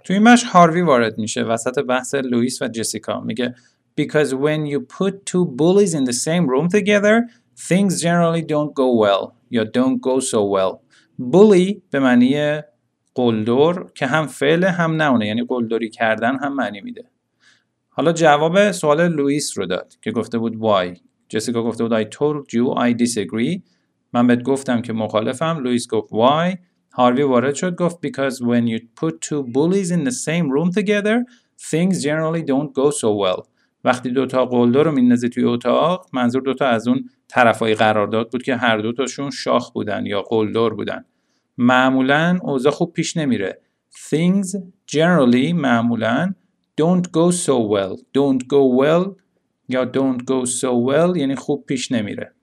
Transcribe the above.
تو این بخش هاروی وارد میشه وسط بحث لوئیس و جسیکا. میگه because when you put two bullies in the same room together things generally don't go well یا don't go so well. bully به معنی قلدر که هم فعل هم نونه، یعنی قلدری کردن هم معنی میده. حالا جواب سوال لوئیس رو داد که گفته بود why. جسیکا گفته بود I told you I disagree. من بهت گفتم که مخالفم. لوئیس گفت why. هاروی وارد شد گفت because when you put two bullies in the same room together things generally don't go so well. وقتی دوتا قلدر رو میندازی توی اتاق، منظور دوتا از اون طرفای قرارداد بود که هر دوتاشون شاخ بودن یا قلدر بودن، معمولاً اوضاع خوب پیش نمیره. things generally معمولاً don't go so well. don't go well یا don't go so well یعنی خوب پیش نمیره.